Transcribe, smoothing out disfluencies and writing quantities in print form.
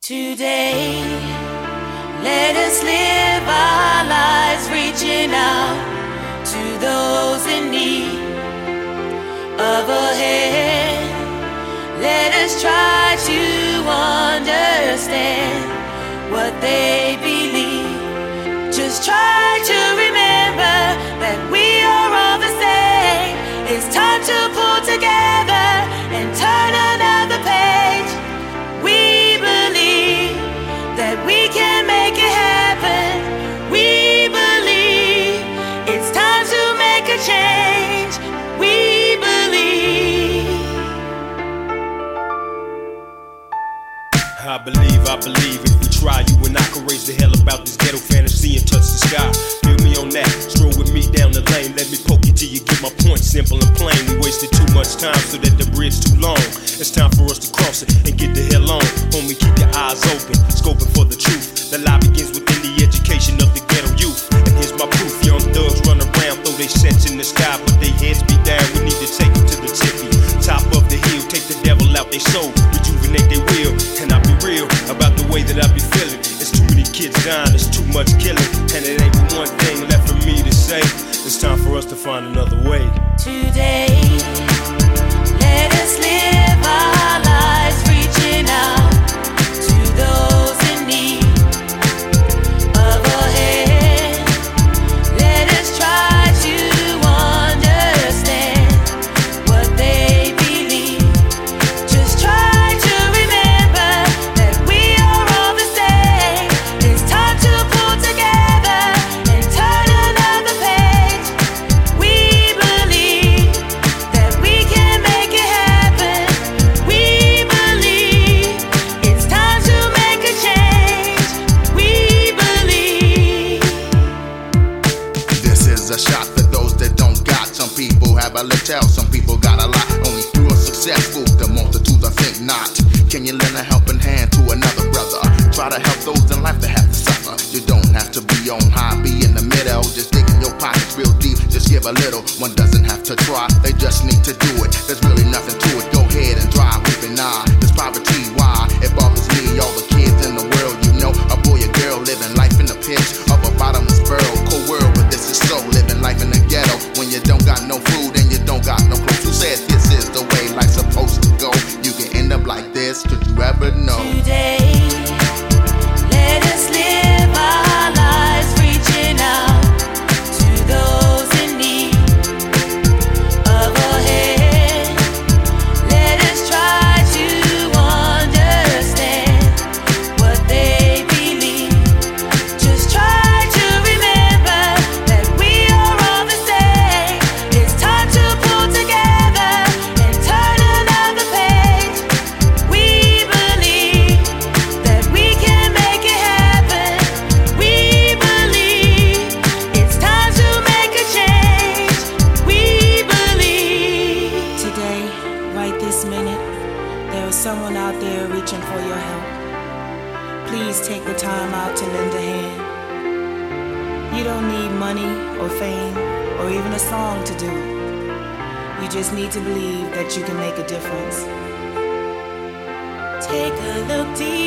Today, let us live our lives reaching out to those in need of a hand. Let us try to understand what they believe. Just try to remember that we are all the same. It's time to pull together and turn another page. We believe that we can make it happen. We believe it's time to make a change. We believe. I believe if we try, you and I can raise the hell about this ghetto fantasy and touch the sky. Feel me on that, stroll with me down the lane. Let me poke you till you get my point simple and plain. We wasted too much time so that the bridge too long. It's time for us to cross it and get the hell on. Homie, keep your eyes open, scoping for the truth. The lie begins within the education of the ghetto youth. And here's my proof, young thugs run around, throw they sets in the sky, but they heads be down. We need to take them to the tippy top of the hill, take the devil out they soul, rejuvenate their will. And I be real about the way that I be feeling. It's too many kids dying, it's too much killing, and it ain't one thing left for me to say. It's time for us to find another way. Today, let us live our lives reaching out to those in need of a hand. Let us try to understand what they believe. Just try to remember that we are all the same. It's time to pull together and turn another page. We believe that we can make it happen. We believe it's time to make a change. We believe. This is a shot for those that don't got. Some people have a little, some people got a lot. Only few are successful, the multitudes I think not. Can you lend a helping hand to another brother? Try to help those in life that have to suffer. You don't have to be on high, be in the middle. Just dig in your pockets real deep, just give a little. One doesn't have to try, they just need to do it. There's really nothing to it, go ahead and drive, weeping eye. There's poverty, why? It bothers me, all the kids in the world, you know. A boy, a girl, living life in the pitch of a bottomless barrel. Cold world, but this is so, living life in the ghetto. When you don't got no food and you don't got no clothes. Who said this is the way life's supposed to go? You can end up like this, could you ever know? Today, let us live our lives reaching out to those in need of a hand. Let us try to understand what they believe. Just try to remember that we are all the same. It's time to pull together and turn another page. We believe that we can make it happen. We believe it's time to make a change. We believe. Today, right this minute, there is someone out there reaching for your help. Please take the time out to lend a hand. You don't need money or fame or even a song to do it. You just need to believe that you can make a difference. Take a look deep